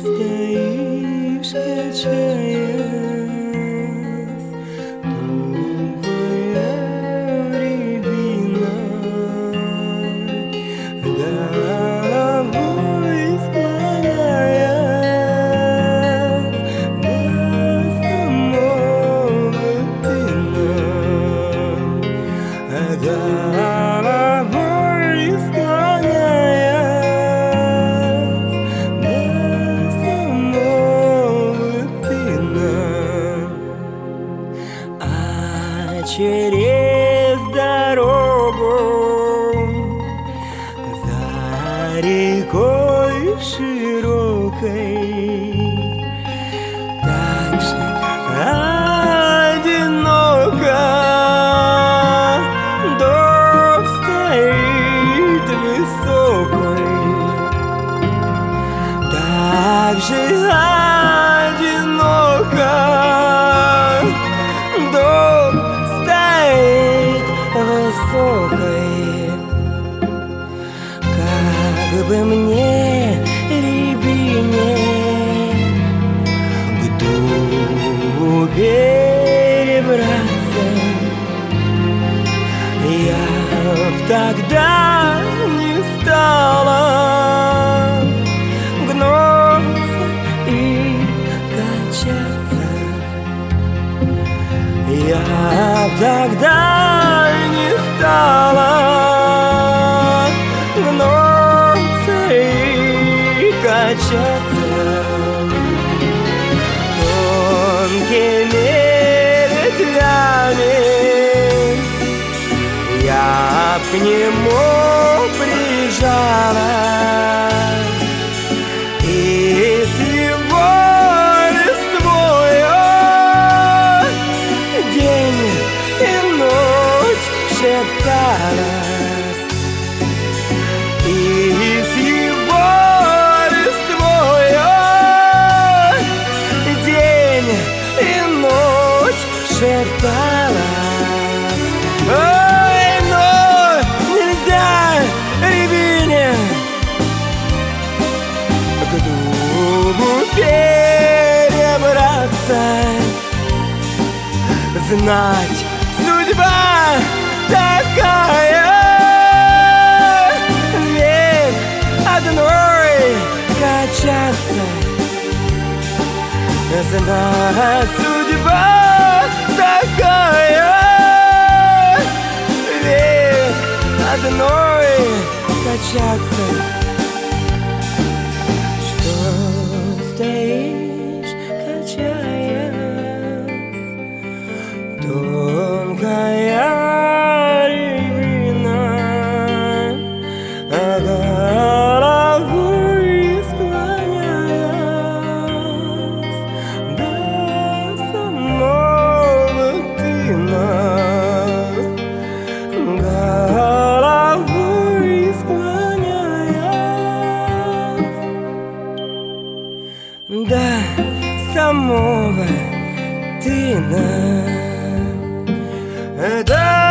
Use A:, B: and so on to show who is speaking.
A: стоишь, качаясь, тонкая рябина, головой склоняясь до самого дна, головой склоняясь до самого дна. А через дорогу за рекой широкой так же одиноко дом стоит высокой, так же одиноко дом стоит высокой. Как бы мне, рябине, к дубу перебраться, я б тогда не стала гнуться и качаться. Я б тогда не стала гнуться и качаться. Тонкими ветвями я к нему прижалась, и с его листвою день и ночь шепталась, и с его листвою день и ночь шепталась. Ой, но нельзя рябине к дубу перебраться, знать судьба такая, век одной качаться. Знать судьба такая, век одной качаться. Что стоишь, качаясь, тонкая рябина, головой склоняясь до самого дна, головой склоняясь до самого дна.